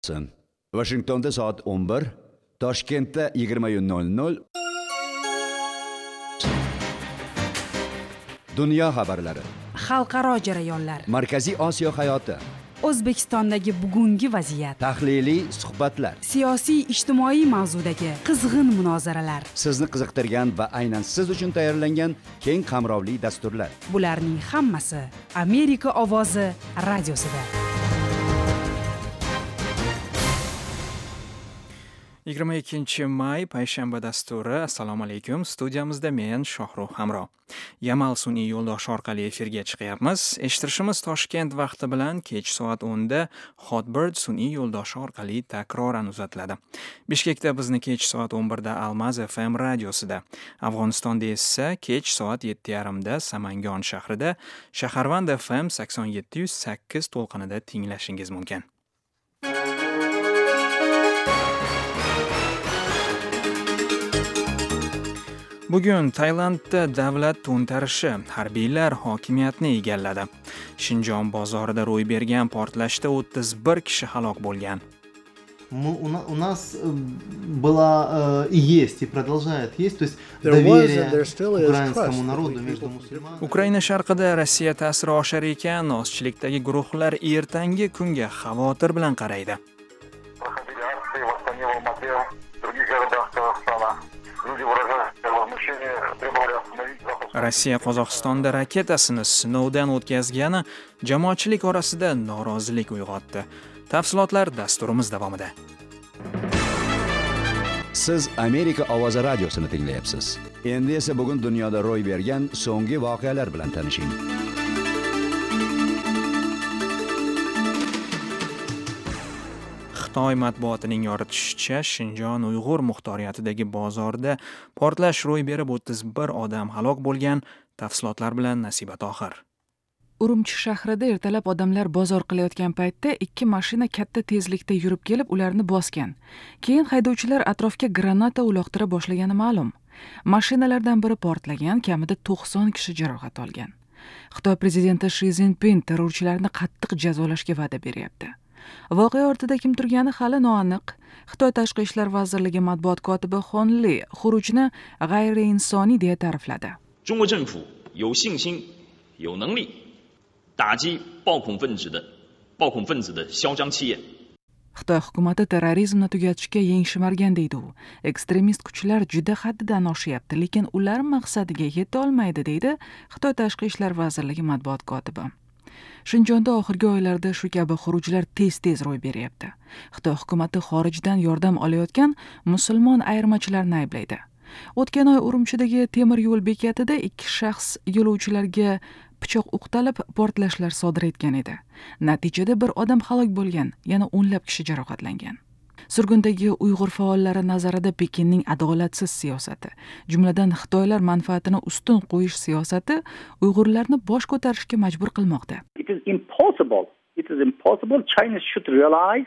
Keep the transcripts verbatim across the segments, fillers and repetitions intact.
Washingtonda soat o'n bir, Toshkentda yigirma nol nol. Dunyo xabarlari. Xalqaro jarayonlar. Markaziy Osiyo hayoti. O'zbekistondagi bugungi vaziyat. Tahliliy suhbatlar. Siyosiy ijtimoiy mavzudagi qizg'in munozaralar. Sizni qiziqtirgan va aynan siz uchun tayyorlangan keng qamrovli dasturlar. Bularning hammasi Amerika ovozi radiosida. yigirma ikkinchi may payshanba dasturi. Assalomu alaykum. Studiyamizda men Shohruh Hamro. Yamal sun'iy yo'ldosh orqali efirga chiqyapmiz. Eshittirishimiz Toshkent vaqti bilan kech soat o'nda Hotbird sun'iy yo'ldoshi orqali takroran uzatiladi. Bishkekda bizni kech soat o'n birda Almaz F M radiosida, Afg'onistonda esa kech soat yetti yarim da Samangon shahrida Shaharvand F M sakson yetti yuz sakkiz to'lqinida tinglashingiz mumkin. Bugun Tailandda davlat to'ntarishi harbiylar hokimiyatni egalladi. Shinjon bozorida ro'y bergan portlashda o'ttiz bir kishi halok bo'lgan. У нас была и есть и продолжает есть, то есть доверие украинскому народу между мусульманами. Ukraina sharqida Rossiya ta'siri oshar ekan, ozchilikdagi guruhlar ertangi kunga xavotir bilan qaraydi. Rossiya Qozog'istonda raketasini sinovdan o'tkazgani jamoatchilik orasida norozilik uyg'otdi. Tafsilotlar dasturimiz davomida. Siz Amerika ovozi radiosini tinglayapsiz. Endi esa bugun dunyoda ro'y bergan so'nggi voqealar bilan tanishing. Xitoy matbuotining yoritishicha, Shinjon Uyg'ur muxtoriyatidagi bozorda portlash ro'y berib o'ttiz bir odam halok bo'lgan. Tafsilotlar bilan Nasiba Tohir. Urumchi shahrida ertalab odamlar bozor qilayotgan paytda ikki mashina katta tezlikda yurib kelib ularni bosgan. Keyin haydovchilar atrofga granata uloqtira boshlagani ma'lum. Mashinalardan biri portlagan, kamida to'qson kishi jarohat olgan. Xitoy prezidenti Shi Zinpin terrorchilarni qattiq jazolashga va'da beryapti. Voqea ortida kim turgani hali noaniq. Xitoy Tashqi ishlar vazirligi matbuot kotibi Xon Li xurujni g'ayriinsoniy deya ta'rifladi. 中国政府有信心、有能力打击暴恐分子的暴恐分子的嚣张气焰。 Xitoy hukumati terrorizmni tugatishga yeng shimargan deydi u. Ekstremist kuchlar juda haddidan oshyapti, lekin ular maqsadiga yeta olmaydi deydi Xitoy Tashqi ishlar vazirligi matbuot kotibi. Shinjonda oxirgi oylarda shu kabi xurujlar tez-tez ro'y beryapti. Xitoy hukumati xorijdan yordam olayotgan musulmon ayirmachilarni ayblaydi. O'tgan oy Urumchidagi temir yo'l bekatida ikki shaxs yo'lovchilarga pichoq o'qtalib portlashlar sodir etgan edi. Natijada bir odam halok bo'lgan, yana o'nlab kishi jarohatlangan. Surgundagi Uyg'ur faollari nazarida Pekinning adolatsiz siyosati, jumladan Xitoylar manfaatini ustun qo'yish siyosati Uyg'urlarni bosh ko'tarishga majbur qilmoqda. It is impossible. It is impossible. China should realize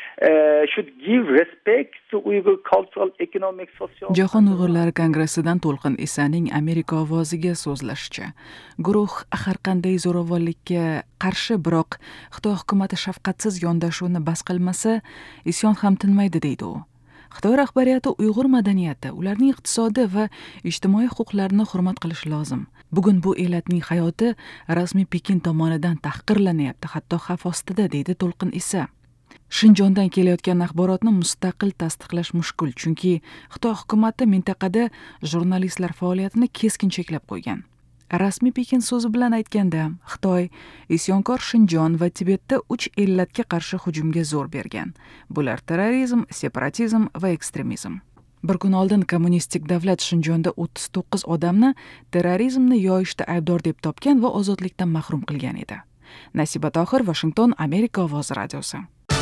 Uh, should give respect to Uyghur cultural, economic, social. Jahon Uyg'urlari kongressidan To'lqin Isaning Amerika ovoziga so'zlashicha, guruh har qanday zo'ravonlikka qarshi, biroq Xitoy hukumati shafqatsiz yondashuvni bas qilmasa, isyon ham tinmaydi deydi u. Xitoy rahbariyati Uyg'ur madaniyati, ularning iqtisodi va ijtimoiy huquqlarini hurmat qilishi lozim. Bugun bu elatning hayoti rasmiy Pekin tomonidan tahqirlanyapti, hatto xavf ostida, deydi To'lqin Isa. Shinjondan kelayotgan axborotni mustaqil tasdiqlash mushkul, chunki Xitoy hukumati mintaqada jurnalistlar faoliyatini keskin cheklab qo'ygan. Rasmiy Pekin so'zi bilan aytganda, Xitoy isyonkor Shinjon va Tibetda uch illatga qarshi hujumga zo'r bergan. Bular terrorizm, separatizm va ekstremizm. Bir kun oldin kommunistik davlat Shinjonda o'ttiz to'qqiz odamni terrorizmni yoyishda aybdor deb topgan va ozodlikdan mahrum qilgan edi. Nasiba Tohir, Washington, Amerika ovozi radiosi.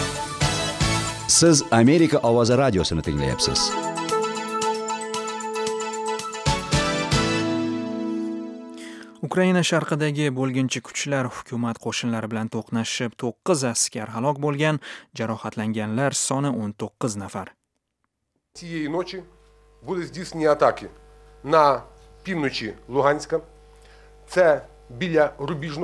Siz Amerika ovozi radiosini tinglayapsiz. Ukraina sharqidagi bo'lginchi kuchlar hukumat qo'shinlari bilan to'qnashib, to'qqiz askar halok bo'lgan, jarohatlanganlar soni o'n to'qqiz nafar. Цієї ночі були здійснені атаки на півночі Луганська. Це біля Рубіжного.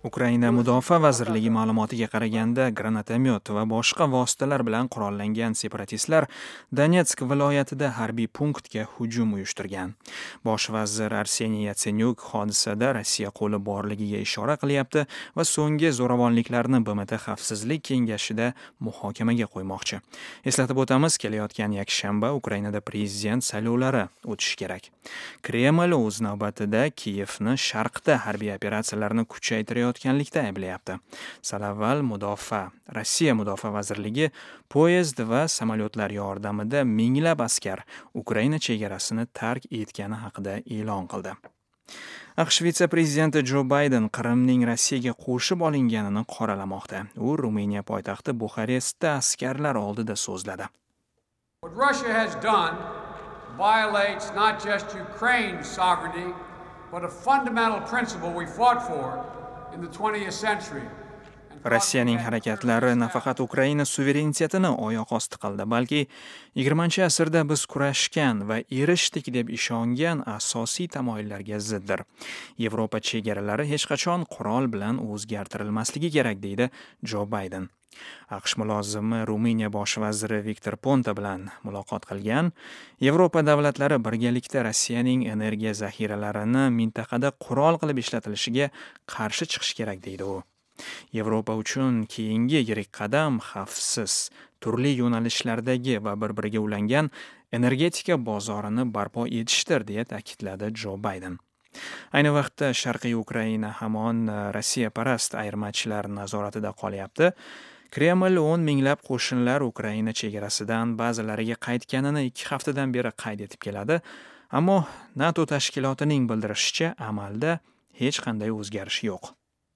Ukraina Mudofaa vazirligi ma'lumotiga qaraganda, granatomyot va boshqa vositalar bilan qurollangan separatistlar Donetsk viloyatida harbiy punktga hujum uyushtirgan. Bosh vazir Arseniy Yatsenyuk hodisada Rossiya qo'li borligiga ishora qilyapti va so'nggi zo'ravonliklarni B M T Xavfsizlik kengashida muhokamaga qo'ymoqchi. Eslatib o'tamiz, kelayotgan yakshanba Ukrainada prezident saylovlari o'tishi kerak. Kreml o'z navbatida Kiyevni sharqda harbiy operatsiyalarni kuchaytirayotganlikda ayblayapti. Salavval mudofaa, Rossiya Mudofaa vazirligi poyezd va samolyotlar yordamida minglab askar Ukraina chegarasini tark etgani haqida e'lon qildi. AQSh vitse-prezidenti Jo Bayden Qrimning Rossiyaga qo'shib olinganini qoralamoqda. U Ruminiya poytaxti Buxarestda askarlar oldida so'zladi. What Russia has done violates not just Ukraine's sovereignty, but a fundamental principle we fought for in the twentieth century. Rossiyaning harakatlari nafaqat Ukraina suverenitetini oyoq osti qildi, balki yigirmanchi asrda biz kurashgan va erishdik deb ishongan asosiy tamoyillarga ziddir. Yevropa chegaralari hech qachon qurol bilan o'zgartirilmasligi kerak, deydi Jo Bayden. AQSh mulozimi Ruminiya bosh vaziri Viktor Ponta bilan muloqot qilgan. Yevropa davlatlari birgalikda Rossiyaning energiya zaxiralarini mintaqada qurol qilib ishlatilishiga qarshi chiqish kerak, deydi u. Yevropa uchun keyingi yirik qadam xavfsiz, turli yo'nalishlardagi va bir-biriga ulangan energetika bozorini barpo etishdir, deya ta'kidladi Jo Bayden. Ayni vaqtda Sharqiy Ukraina hamon Rossiya parast ayirmachilar nazoratida qolyapti. Kreml o'n minglab qo'shinlar Ukraina chegarasidan ba'zilariga qaytganini ikki haftadan beri qayd etib keladi, ammo NATO tashkilotining bildirishicha amalda hech qanday o'zgarish yo'q.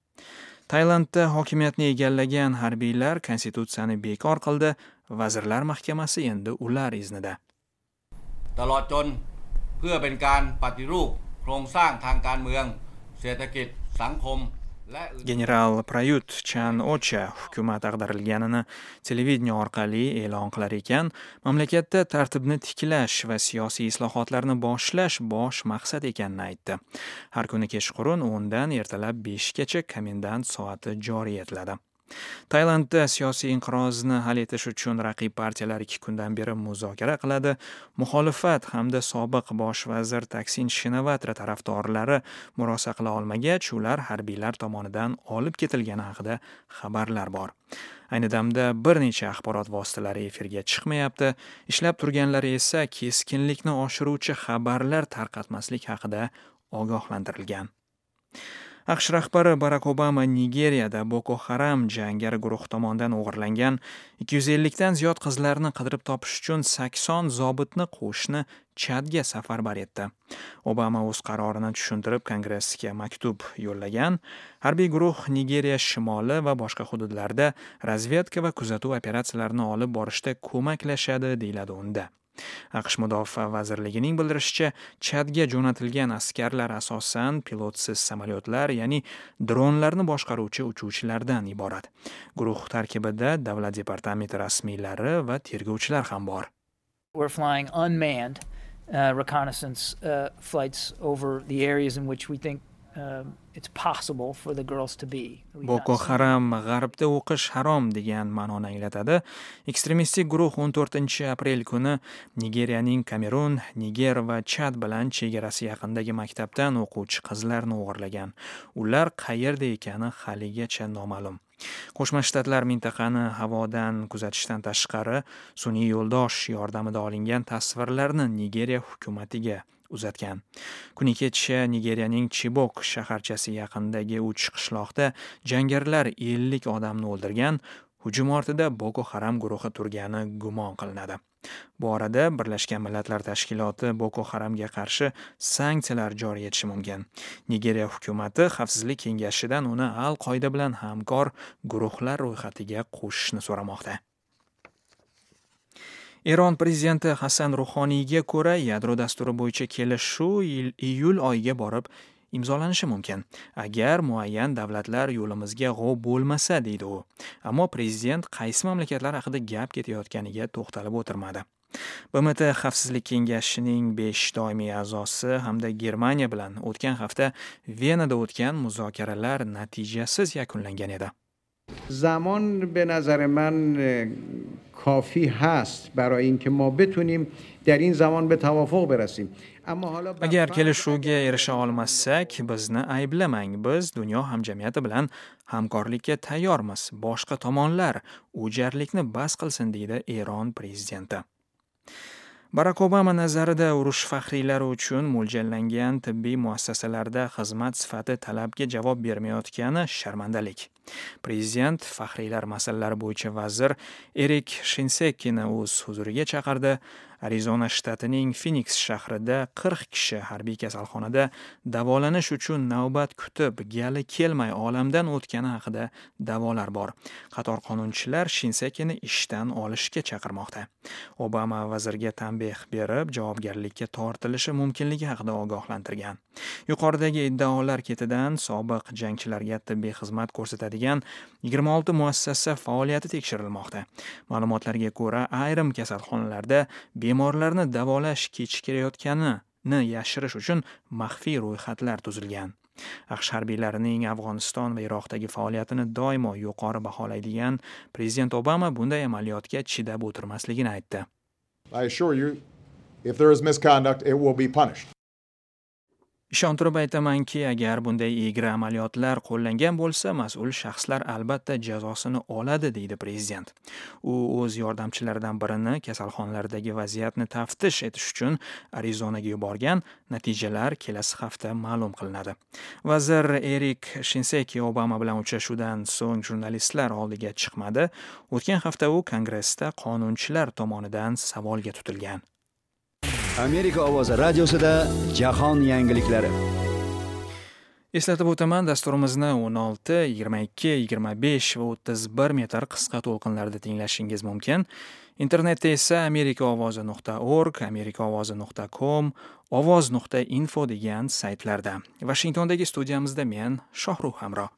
Tailandda hokimiyatni egallagan harbiylar konstitutsiyani bekor qildi. Vazirlar mahkamasi endi ular iznida. ตลอดจนเพื่อเป็นการปฏิรูปโครงสร้างทางการเมืองเศรษฐกิจสังคม General Prayut Chan-ocha hukumat ag'darilganini televideniya orqali e'lon qilar ekan, mamlakatda tartibni tiklash va siyosiy islohotlarni boshlash bosh maqsad ekanini aytdi. Har kuni kechqurun o'ndan ertalab beshgacha komendant soati joriy etiladi. Tailandda siyosiy inqirozni hal etish uchun raqib partiyalar ikki kundan beri muzokara qiladi. Muxolifat hamda sobiq bosh vazir Taksin Shinawatra tarafdorlari murosa qila olmagach, ular harbiylar tomonidan olib ketilgani haqida xabarlar bor. Ayni damda bir necha axborot vositalari efirga chiqmayapti. Ishlab turganlari esa keskinlikni oshiruvchi xabarlar tarqatmaslik haqida ogohlantirilgan. AQSh rahbari Barack Obama Nigeriyada Boko Haram jangari guruh tomonidan o'g'irlangan ikki yuz ellikdan ziyod qizlarni qidirib topish uchun sakson zobitni qo'shni Chadga safarbar etdi. Obama o'z qarorini tushuntirib Kongressga maktub yo'llagan. Harbiy guruh Nigeriya shimoli va boshqa hududlarda razvedka va kuzatuv operatsiyalarini olib borishda ko'maklashadi, deyiladi unda. AQSh Mudofaa vazirligining bildirishicha, Chadga jo'natilgan askarlar asosan pilotsiz samolyotlar, ya'ni dronlarni boshqaruvchi uchuvchilardan iborat. Guruh tarkibida davlat departamenti rasmiylari va tergovchilar ham bor. We're flying unmanned uh, reconnaissance uh, flights over the areas in which we think uh, it's possible for the girls to be. Boko Haram g'arbda o'qish harom degan ma'noni anglatadi. Ekstremistik guruh o'n to'rtinchi aprel kuni Nigeriyaning Kamerun, Niger va Chad bilan chegarasi yaqindagi maktabdan o'quvchi qizlarni o'g'irlagan. Ular qayerda ekani haligacha noma'lum. Qo'shma Shtatlar mintaqani havodan kuzatishdan tashqari sun'iy yo'ldosh yordamida olingan tasvirlarni Nigeriya hukumatiga uzatgan. Kuni kecha Nigeriyaning Chibok shaharchasi yaqinidagi uch qishloqda jangarilar ellik odamni o'ldirgan. Hujum ortida Boko Haram guruhi turgani gumon qilinadi. Bu orada Birlashgan Millatlar Tashkiloti Boko Haramga qarshi sanksiyalar joriy etishi mumkin. Nigeriya hukumati Xavfsizlik kengashidan uni Al-Qoida bilan hamkor guruhlar ro'yxatiga qo'shishni so'ramoqda. Eron prezidenti Hasan Ruhoniyga ko'ra, yadro dasturi bo'yicha kelishuv iyul oyiga borib imzolanishi mumkin, agar muayyan davlatlar yo'limizga g'ov bo'lmasa, deydi u. Ammo prezident qaysi mamlakatlar haqida gap ketayotganiga to'xtalib o'tirmadi. B M T Xavfsizlik kengashining besh doimiy a'zosi hamda Germaniya bilan o'tgan hafta Venada o'tgan muzokaralar natijasiz yakunlangan edi. زمان به نظر من کافی هست برای اینکه ما بتونیم در این زمان به توافق برسیم. Agar kelishuvga erisha olmasak, bizni ayblamang. Biz dunyo hamjamiyati bilan hamkorlikka tayyormiz. Boshqa tomonlar u jarlikni bas qilsin, deydi Eron prezidenti. Barack Obama nazarida urush faxriylari uchun mo'ljallangan tibbiy muassasalarda xizmat sifati talabga javob bermayotgani sharmandalik. Prezident faxriylar masalalari bo'yicha vazir Erik Shinsekini o'z huzuriga chaqirdi. Arizona shtatining Phoenix shahrida qirq kishi harbiy kasalxonada davolanish uchun navbat kutib, gali kelmay olamdan o'tgani haqida da'volar bor. Qator qonunchilar Shinsekini ishdan olishga chaqirmoqda. Obama vazirga tanbeh berib, javobgarlikka tortilishi mumkinligi haqida ogohlantirgan. Yuqoridagi iddaolar ketidan sobiq jangchilarga tibbiy xizmat ko'rsatadigan yigirma olti muassasa faoliyati tekshirilmoqda. Ma'lumotlarga ko'ra, ayrim kasalxonalarda bemorlarni davolash kechikayotganini yashirish uchun maxfiy ro'yxatlar tuzilgan. AQSh harbiylarining Afg'oniston va Iroqdagi faoliyatini doimo yuqori baholaydigan prezident Obama bunday amaliyotga chidab o'tirmasligini aytdi. I assure you, if there is misconduct, it will be punished. Ishontirib aytamanki, agar bunday egri amaliyotlar qo'llangan bo'lsa, mas'ul shaxslar albatta jazosini oladi, deydi prezident. U o'z yordamchilaridan birini kasalxonalardagi vaziyatni taftish etish uchun Arizonaga yuborgan. Natijalar kelasi hafta ma'lum qilinadi. Vazir Erik Shinseki Obama bilan uchrashuvdan so'ng jurnalistlar oldiga chiqmadi. O'tgan hafta u Kongressda qonunchilar tomonidan savolga tutilgan. Amerika ovozi radiosida jahon yangiliklari. Eslatib o'taman, dasturimizni o'n olti, yigirma ikki, yigirma besh va o'ttiz bir metr qisqa to'lqinlarda tinglashingiz mumkin. Internetda esa amerika ovozi nuqta org, amerika ovozi nuqta com, ovoz nuqta info degan saytlarda. Washingtondagi studiyamizda men Shohruh Hamro.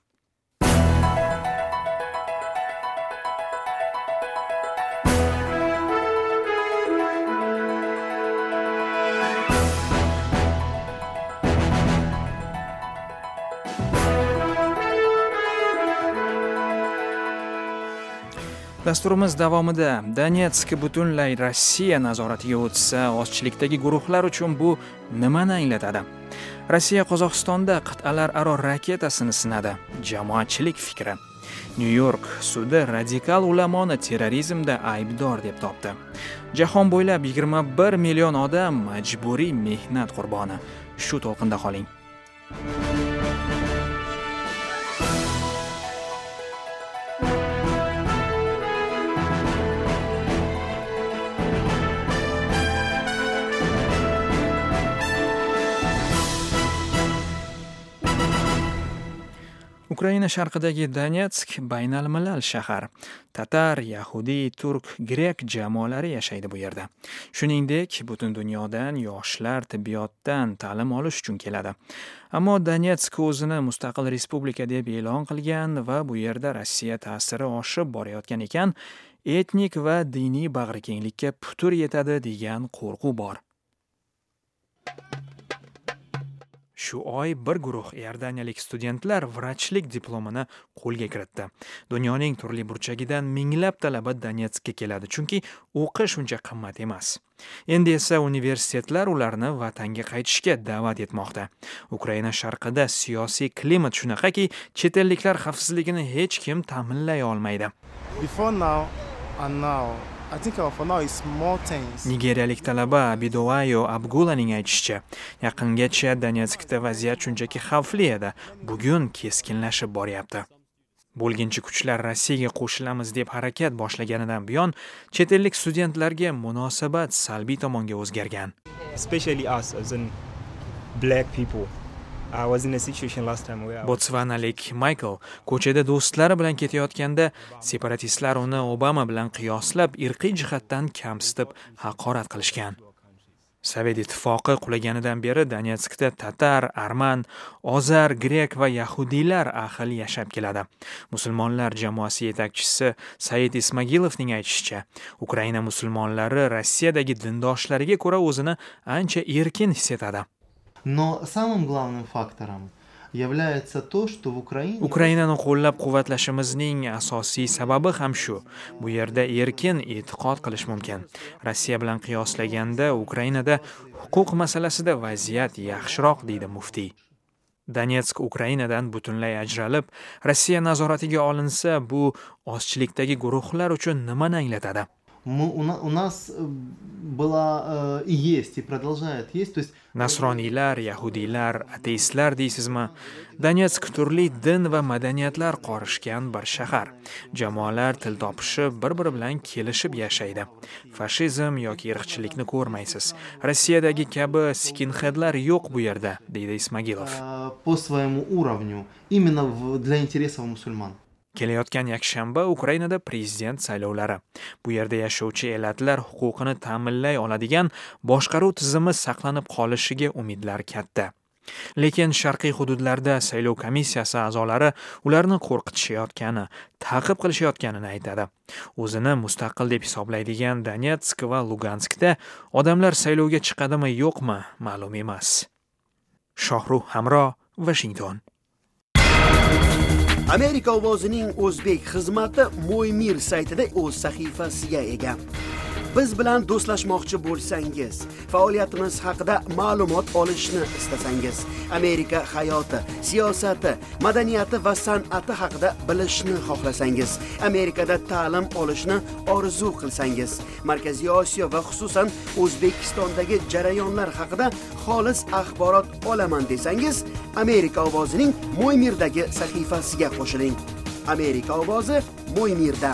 Dasturimiz davomida Donetsk butunlay Rossiya nazoratiga o'tsa, ozchilikdagi guruhlar uchun bu nimani anglatadi? Rossiya Qozog'istonda qit'alararo raketasini sinadi. Jamoatchilik fikri. Nyu-York sudi radikal ulamoni terrorizmda aybdor deb topdi. Jahon bo'ylab yigirma bir million odam majburiy mehnat qurboni. Shu to'lqinda qoling. Ukraina sharqidagi Donetsk baynalmilal shahar. Tatar, Yahudiy, Turk, Grek jamoalari yashaydi bu yerda. Shuningdek, butun dunyodan yoshlar tibbiyotdan ta'lim olish uchun keladi. Ammo Donetsk o'zini mustaqil respublika deb e'lon qilgan va bu yerda Rossiya ta'siri oshib borayotgan ekan, etnik va diniy bag'rikenglikka putur yetadi degan qo'rquv bor. Shu oy bir guruh iordaniyalik studentlar vrachlik diplomini qo'lga kiritdi. Dunyoning turli burchagidan minglab talaba Donetskka keladi, chunki o'qish uncha qimmat emas. Endi esa universitetlar ularni vatanga qaytishga da'vat etmoqda. Ukraina sharqida siyosiy klimat shunaqaki, chet elliklar xavfsizligini hech kim ta'minlay olmaydi. Before now and now I think for now it's more tense. Nigeriyalik talaba Abidowayo Abgulaning aytishicha, yaqingacha Donetskda vaziyat shunchaki xavfli edi, bugun keskinlashib boryapti. Bo'lginchi kuchlar Rossiyaga qo'shilamiz deb harakat boshlaganidan buyon chet ellik studentlarga munosabat salbiy tomonga o'zgargan. Especially us as in black people. I was in a situation last time where Botsvanalik Michael ko'chada do'stlari bilan ketayotganda separatistlar uni Obama bilan qiyoslab irqiy jihatdan kamsitib haqorat qilishgan. Sovet ittifoqi qulaganidan beri Donetskda tatar, arman, ozar, grek va yahudiylar ahil yashab keladi. Musulmonlar jamoasi yetakchisi Said Ismagilovning aytishicha, Ukraina musulmonlari Rossiyadagi dindoshlariga ko'ra o'zini ancha erkin his etadi. Но самым главным фактором является то, что в Украине Ukrainani qo'llab-quvvatlashimizning asosiy sababi ham shu. Bu yerda erkin e'tiqod qilish mumkin. Rossiya bilan qiyoslaganda Ukrainada huquq masalasida vaziyat yaxshiroq, deydi muftiy. Donetsk Ukrainadan butunlay ajralib, Rossiya nazoratiga olinsa, bu ozchilikdagi guruhlar uchun nimani anglatadi? Мы, у, на, у нас была э, и есть, и продолжает есть. То есть... Nasroniylar, yahudiylar, ateistlar deysizmi? Donetsk turli din va madaniyatlar qorishgan bir shahar. Jamoalar til topishib, bir-biri bilan kelishib yashaydi. Fashizm yoki irqchilikni ko'rmaysiz. Rossiyadagi kabi skinheadlar yo'q bu yerda, deydi Ismagilov. По своему уровню, именно в, для интересов мусульман. Kelayotgan yakshanba Ukrainada prezident saylovlari. Bu yerda yashovchi elatlar huquqini ta'minlay oladigan boshqaruv tizimi saqlanib qolishiga umidlar katta. Lekin sharqiy hududlarda saylov komissiyasi a'zolari ularni qo'rqitishayotgani, ta'qib qilishayotganini aytadi. O'zini mustaqil deb hisoblaydigan Donetsk va Luganskda odamlar saylovga chiqadimi yo'qmi, ma'lum emas. Shohruh Hamro, Washington. Amerika ovozining o'zbek xizmati Mo'ymir saytida o'z sahifasiga ega. Biz bilan do'stlashmoqchi bo'lsangiz, faoliyatimiz haqida ma'lumot olishni istasangiz, Amerika hayoti, siyosati, madaniyati va san'ati haqida bilishni xohlasangiz, Amerikada ta'lim olishni orzu qilsangiz, Markaziy Osiyo va xususan O'zbekistondagi jarayonlar haqida xolis axborot olaman desangiz, Amerika ovozining Mo'ymirdagi sahifasiga qo'shiling. Amerika ovozi Mo'ymirda.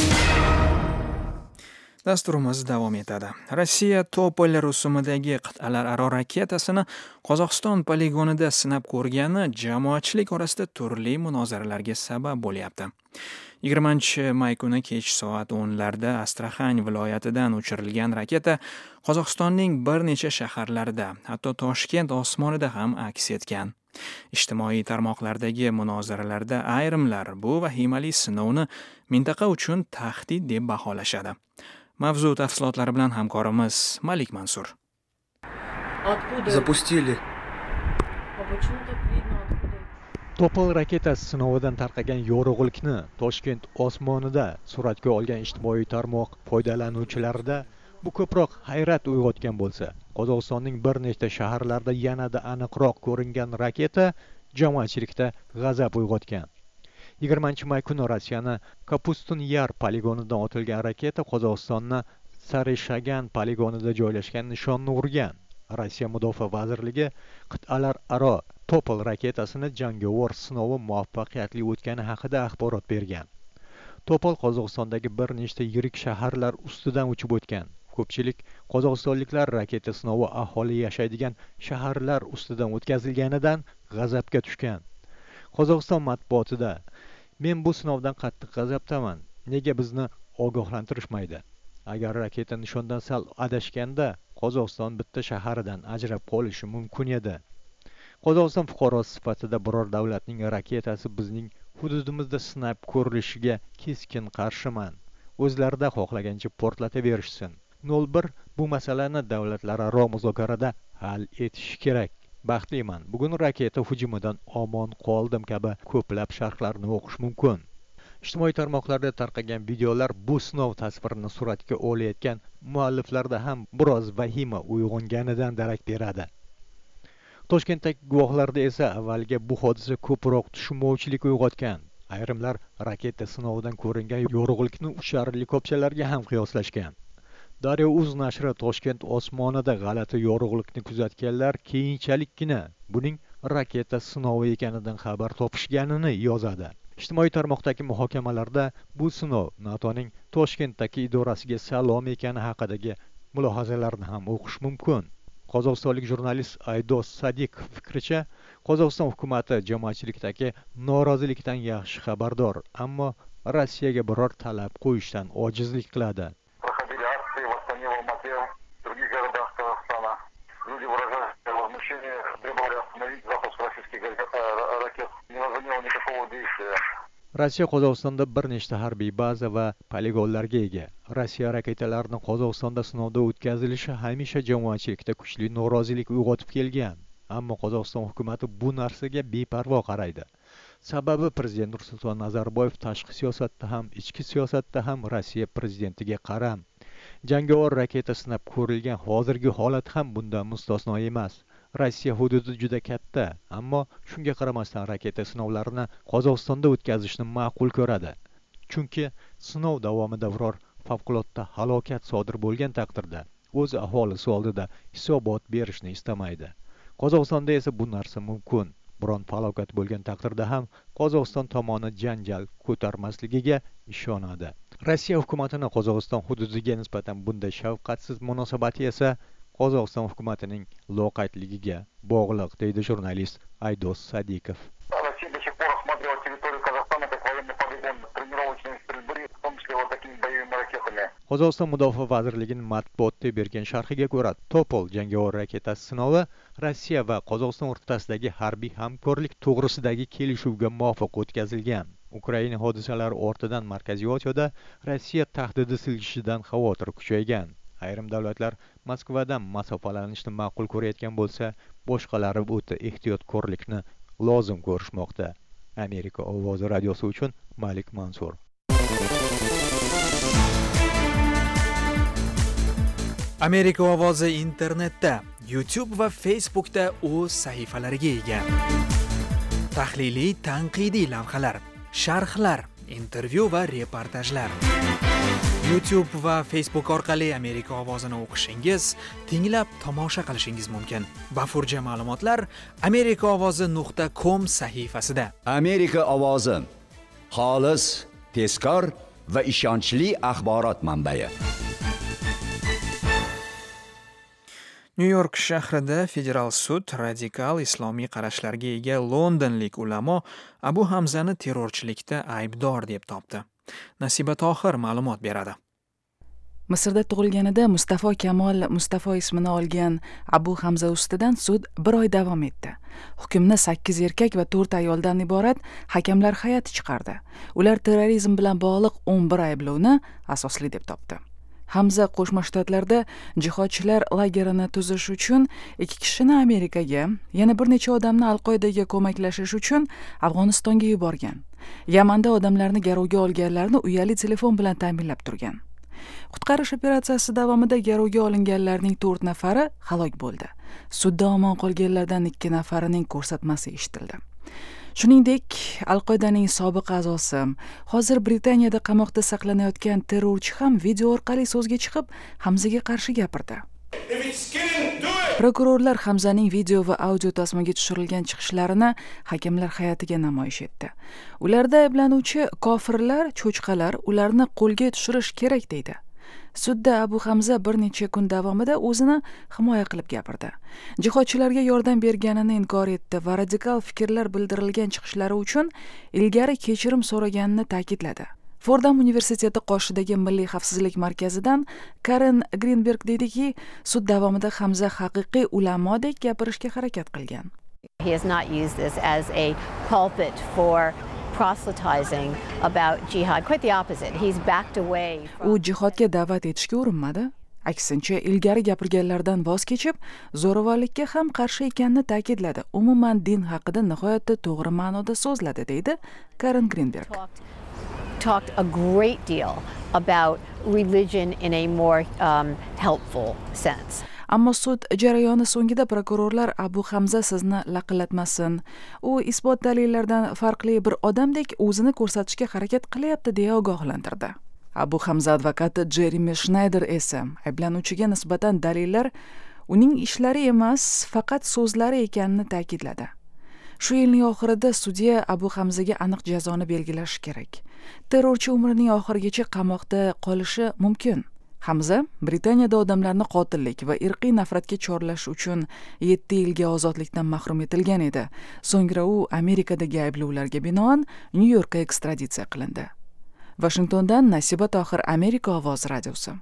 Dasturimiz davom etadi. Rossiya Topol rusumidagi qit'alararo raketasini Qozog'iston poligonida sinab ko'rgani jamoatchilik orasida turli munozaralarga sabab bo'lyapti. yigirmanchi may kuni kech soat o'nlarda Astraxan viloyatidan uchirilgan raketa Qozog'istonning bir necha shaharlarida, hatto Toshkent osmonida ham aks etgan. Ijtimoiy tarmoqlardagi munozaralarda ayrimlar bu vahimali sinovni mintaqa uchun tahdid deb baholashadi. Mavzu tafsilotlari bilan hamkorimiz Malik Mansur. Запустили. Topol raketasi sinovidan tarqagan yorug'likni Toshkent osmonida suratga olgan ijtimoiy tarmoq foydalanuvchilarida bu ko'proq hayrat uyg'otgan bo'lsa, Qozog'istonning bir nechta shaharlarida yanada aniqroq ko'ringan raketa jamoatchilikda g'azab uyg'otgan. yigirmanchi may kuni Rossiyani Kapustin Yar poligonidan otilgan raketa Qozog'istonni Sarishagan poligonida joylashgan nishonni urgan. Rossiya Mudofaa vazirligi qit'alararo Topol raketasini jangovar sinovi muvaffaqiyatli o'tgani haqida axborot bergan. Topol Qozog'istondagi bir nechta yirik shaharlar ustidan uchib o'tgan. Ko'pchilik qozog'istonliklar raketa sinovi aholi yashaydigan shaharlar ustidan o'tkazilganidan g'azabga tushgan. Qozog'iston matbuotida men bu sinovdan qattiq g'azabdaman. Nega bizni ogohlantirishmaydi? Agar raketa nishondan sal adashganda Qozog'iston bitta shaharidan ajrab qolishi mumkin edi. Qozog'iston fuqarosi sifatida biror davlatning raketasi bizning hududimizda sinab ko'rilishiga keskin qarshiman. O'zlarida xohlagancha portlataverishsin. nol bir bu masalani davlatlararo muzokarada hal etish kerak. Baxtliman, bugun raketa hujumidan omon qoldim kabi ko'plab sharhlarni o'qish mumkin. Ijtimoiy tarmoqlarda tarqagan videolar bu sinov tasvirini suratga olayotgan mualliflarda ham biroz vahima uyg'onganidan darak beradi. Toshkentdagi guvohlarda esa avvalga bu hodisa ko'proq tushunmovchilik uyg'otgan. Ayrimlar raketa sinovidan ko'ringan yorug'likni uchar likopchalarga ham qiyoslashgan. Daryo.uz nashri Toshkent osmonida g'alati yorug'likni kuzatganlar keyinchalikkina buning raketa sinovi ekanidan xabar topishganini yozadi. Ijtimoiy tarmoqdagi muhokamalarda bu sinov NATOning Toshkentdagi idorasiga salom ekani haqidagi mulohazalarni ham o'qish mumkin. Qozog'istonlik jurnalist Aydos Sadiq fikricha, Qozog'iston hukumati jamoatchilikdagi norozilikdan yaxshi xabardor, ammo Rossiyaga biror talab qo'yishdan ojizlik qiladi. Rossiya Qozog'istonda bir nechta harbiy baza va poligonlarga ega. Rossiya raketalarini Qozog'istonda sinovda o'tkazilishi hamisha jamoatchilikda kuchli norozilik uyg'otib kelgan. Ammo Qozog'iston hukumatı bu narsaga beparvo qaraydi. Sababi prezident Nursulton Nazarboyev tashqi siyosatda ham, ichki siyosatda ham Rossiya prezidentiga qaram. Jangovar raketa sinab ko'rilgan hozirgi holat ham bundan mustasno emas. Rossiya hududi juda katta, ammo shunga qaramasdan raketa sinovlarini Qozog'istonda o'tkazishni ma'qul ko'radi. Chunki sinov davomida biror favqulodda halokat sodir bo'lgan taqdirda o'z aholisi oldida hisobot berishni istamaydi. Qozog'istonda esa bu narsa mumkin. Biron falokat bo'lgan taqdirda ham Qozog'iston tomoni janjal ko'tarmasligiga ishonadi. Rossiya hukumatining Qozog'iston hududiga nisbatan bunday shafqatsiz munosabati esa Qozog'iston hukumatining loqaydligiga bog'liq, deydi jurnalist Aydos Sadikov. Qozog'iston Mudofaa vazirligining matbuotda bergan sharhiga ko'ra, Topol jangovar raketasi sinovi Rossiya va Qozog'iston o'rtasidagi harbiy hamkorlik to'g'risidagi kelishuvga muvofiq o'tkazilgan. Ukraina hodisalari ortidan Markaziy Osiyoda Rossiya tahdidi silgishidan xavotir kuchaygan. Ayrim davlatlar Moskvadan masofalanishni ma'qul ko'rayotgan bo'lsa, boshqalari o'ta ehtiyotkorlikni lozim ko'rishmoqda. Amerika ovozi radiosi uchun Malik Mansur. Amerika ovozi internetda, YouTube va Facebookda o'z sahifalariga ega. Tahliliy, tanqidiy lavhalar, sharhlar, intervyu va reportajlar. YouTube va Facebook orqali Amerika ovozini o'qishingiz, tinglab tomosha qilishingiz mumkin. Bafurja ma'lumotlar amerika ovozi nuqta com sahifasida. Amerika ovozi xolis, tezkor va ishonchli axborot manbai. Nyu-York shahrida federal sud radikal islomiy qarashlarga ega londonlik ulamo Abu Hamzani terrorchilikda aybdor deb topdi. Nasiba Tohir ma'lumot beradi. Misrda tug'ilganida Mustafo Kamol Mustafo ismini olgan Abu Hamza ustidan sud bir oy davom etdi. Hukmni sakkiz erkak va to'rt ayoldan iborat hakamlar hay'ati chiqardi. Ular terrorizm bilan bog'liq o'n bir ayblovni asosli deb topdi. Hamza Qo'shma Shtatlarda jihodchilar lagerini tuzish uchun ikki kishini Amerikaga, yana bir necha odamni Al-Qoidaga ko'maklashish uchun Afg'onistonga yuborgan. Yamanda odamlarni garovga olganlarni uyali telefon bilan ta'minlab turgan. Qutqarish operatsiyasi davomida garovga olinganlarning to'rt nafari halok bo'ldi. Sudda omon qolganlardan ikki nafarining ko'rsatmasi eshitildi. Shuningdek, Al-Qoidaning sobiq a'zosi, hozir Britaniyada qamoqda saqlanayotgan terrorchi ham video orqali so'zga chiqib, Hamzaga qarshi gapirdi. Prokurorlar Hamzaning video va audio tasmaga tushirilgan chiqishlarini hakamlar hay'atiga namoyish etdi. Ularda ayblanuvchi kofirlar, cho'chqalar ularni qo'lga tushirish kerak deydi. Sudda Abu Hamza bir necha kun davomida o'zini himoya qilib gapirdi. Jihodchilarga yordam berganini inkor etdi va radikal fikrlar bildirilgan chiqishlari uchun ilgari kechirim so'raganini ta'kidladi. Fordham universiteti qoshidagi Milliy xavfsizlik markazidan Karen Greenberg deydiki, sud davomida Hamza haqiqiy ulamodek gapirishga harakat qilgan. He has not used this as a pulpit for proselytizing about jihad. Quite the opposite. He's backed away. U jihodga da'vat etishga urinmadi. Aksincha, ilgari gapirganlardan voz kechib, zo'ravonlikka ham qarshi ekanini ta'kidladi. Umuman din haqida nihoyatda to'g'ri ma'noda so'zladi, deydi Karen Greenberg. Talked a great deal about religion in a more um, helpful sense. Ammo sud jarayoni so'ngida prokurorlar Abu Hamza sizni laqillatmasin, u isbot dalillardan farqli bir odamdek o'zini ko'rsatishga harakat qilyapti deya ogohlantirdi. Abu Hamza advokati Jeremy Schneider esa ayblanuvchiga nisbatan dalillar uning ishlari emas, faqat so'zlari ekanini ta'kidladi. Shu yilning oxirida sudya Abu Hamzaga aniq jazoni belgilashi kerak. Terrorchi umrining oxirigacha qamoqda qolishi mumkin. Hamza Britaniyada odamlarni qotillik va irqiy nafratga chorlash uchun yetti yilga ozodlikdan mahrum etilgan edi. So'ngra u Amerikadagi ayblovlarga binoan Nyu-Yorkka ekstraditsiya qilindi. Washingtondan Nasiba Tohir, Amerika ovozi radiosi.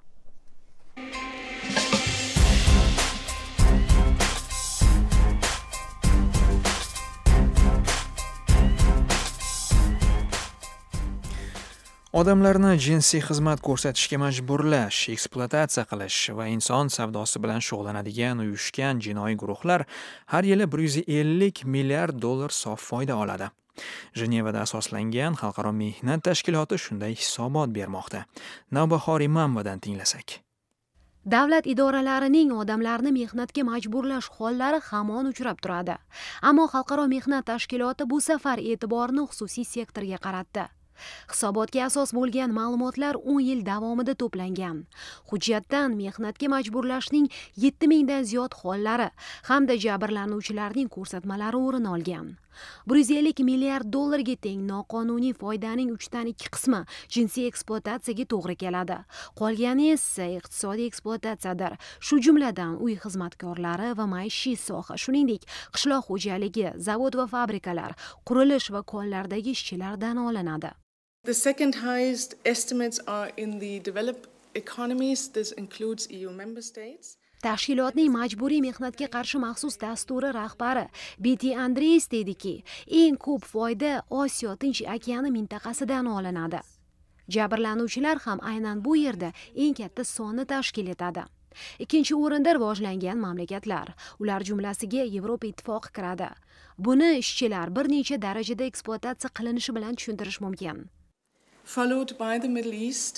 Odamlarni jinsiy xizmat ko'rsatishga majburlash, ekspluatatsiya qilish va inson savdosi bilan shug'ullanadigan uyushgan jinoiy guruhlar har yili bir yuz ellik milliard dollar sof foyda oladi. Jenevada asoslangan Xalqaro mehnat tashkiloti shunday hisobot bermoqda. Navbahor Imamovadan tinglasak. Davlat idoralarining odamlarni mehnatga majburlash hollari hamon uchrab turadi. Ammo Xalqaro mehnat tashkiloti bu safar e'tiborni xususiy sektorga qaratdi. Hisobotga asos bo'lgan ma'lumotlar o'n yil davomida to'plangan. Hujjatdan mehnatga majburlashning yetti mingdan ziyod hollari hamda jabrlanuvchilarning ko'rsatmalari o'rin olgan. bir yuz ellik milliard dollarga teng noqonuniy foydaning uchdan ikki qismi jinsiy ekspluatatsiyaga to'g'ri keladi. Qolgani esa iqtisodiy ekspluatatsiyadir. Shu jumladan uy xizmatkorlari va maishiy soha, shuningdek qishloq xo'jaligi, zavod va fabrikalar, qurilish va konlardagi ishchilardan olinadi. The second highest estimates are in the developed economies. This includes E U member states. Tashkilotning majburiy mehnatga qarshi maxsus dasturi rahbari Biti Andreys dediki, eng ko'p foyda Osiyo Tinch okeani mintaqasidan olinadi. Jabrlanuvchilar ham aynan bu yerda eng katta sonni tashkil etadi. Ikkinchi o'rinda rivojlangan mamlakatlar, ular jumlasiga Yevropa ittifoqi kiradi. Buni ishchilar bir necha darajada ekspluatatsiya qilinishi bilan tushuntirish mumkin. Followed by the Middle East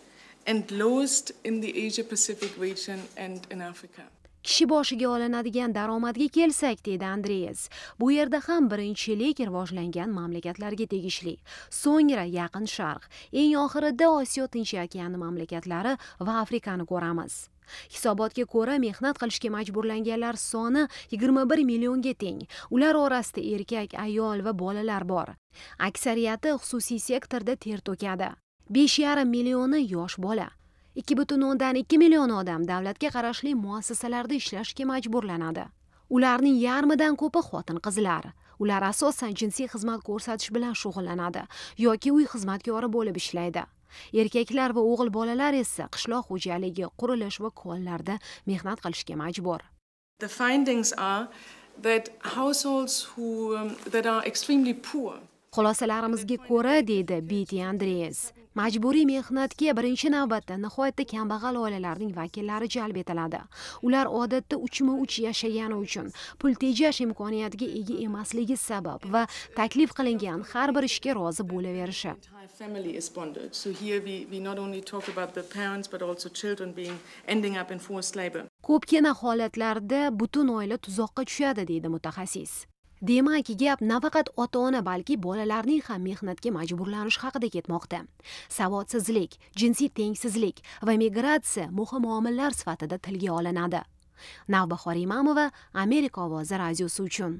and lowest in the Asia Pacific region and in Africa. Kishi boshiga olinadigan daromadga kelsak, dedi Andreas, bu yerda ham birinchilik rivojlangan mamlakatlarga tegishli. So'ngra Yaqin Sharq, eng oxirida Osiyo Tinch okeani mamlakatlari va Afrikani ko'ramiz. Hisobotga ko'ra, mehnat qilishga majburlanganlar soni yigirma bir millionga teng. Ular orasida erkak, ayol va bolalar bor. Aksariyati xususiy sektorda ter to'kadi. besh yarim millioni yosh bola. ikki butun o'ndan ikki million odam davlatga qarashli muassasalarda ishlashga majburlanadi. Ularning yarmidan ko'pi xotin-qizlar. Ular asosan jinsiy xizmat ko'rsatish bilan shug'ullanadi yoki uy xizmatkori bo'lib ishlaydi. Erkaklar va o'g'il bolalar esa qishloq xo'jaligi, qurilish va konlarda mehnat qilishga majbur. The findings are that households who um, that are extremely poor. Xulosalarimizga ko'ra, deydi Biti Andreas, majburiy mehnatga birinchi navbatda nihoyatda kambag'al oilalarning vakillari jalb etiladi. Ular odatda uchma uch yashagani uchun pul tejash imkoniyatiga ega emasligi sabab va taklif qilingan har bir ishga rozi bo'laverishi. Family is bonded. So here we we not only talk about the parents but also children being ending up in forced labor. Ko'pgina holatlarda butun oila tuzoqqa tushadi, deydi mutaxassis. Demak, gap nafaqat ota-ona, balki bolalarning ham mehnatga majburlanish haqida ketmoqda. Savodsizlik, jinsiy tengsizlik va migratsiya muhim omillar sifatida tilga olinadi. Navbahor Imamova, Amerika ovozi radiosi uchun.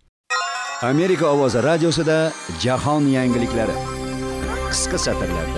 Amerika ovozi radiosida jahon yangiliklari. Qisqa satrlarda.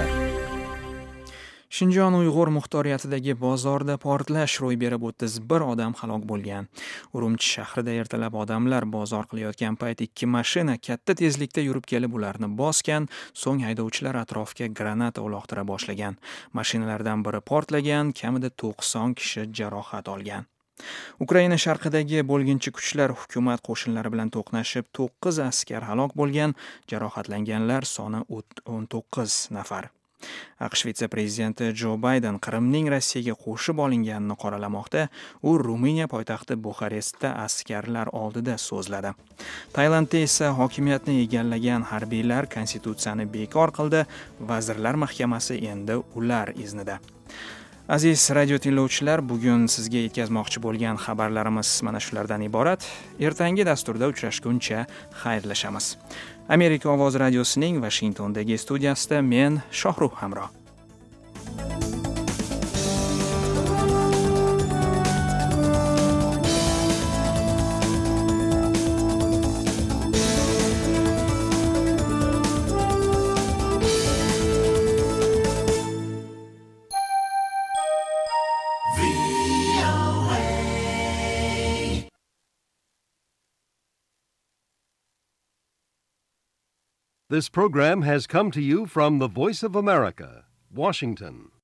Shinjon Uyg'ur muxtoriyatidagi bozorda portlash ro'y berib o'ttiz bir odam halok bo'lgan. Urumchi shahrida ertalab odamlar bozor qilayotgan payt ikki mashina katta tezlikda yurib kelib ularni bosgan, so'ng haydovchilar atrofga granata uloqtira boshlagan. Mashinalardan biri portlagan, kamida to'qson kishi jarohat olgan. Ukraina sharqidagi bo'lginchi kuchlar hukumat qo'shinlari bilan to'qnashib to'qqiz askar halok bo'lgan, jarohatlanganlar soni o'n to'qqiz nafar. AQSh vitse-prezidenti Jo Bayden Qrimning Rossiyaga qo'shib olinganini qoralamoqda. U Ruminiya poytaxti Buxarestda askarlar oldida so'zladi. Tailandda esa hokimiyatni egallagan harbiylar konstitutsiyani bekor qildi. Vazirlar Mahkamasi endi ular iznida. Aziz radio tinglovchilar, bugun sizga yetkazmoqchi bo'lgan xabarlarimiz mana shulardan iborat. Ertangi dasturda uchrashguncha xayrlashamiz. Amerika ovozi radiosining Washingtondagi studiyasida men Shohruh Hamro. This program has come to you from the Voice of America, Washington.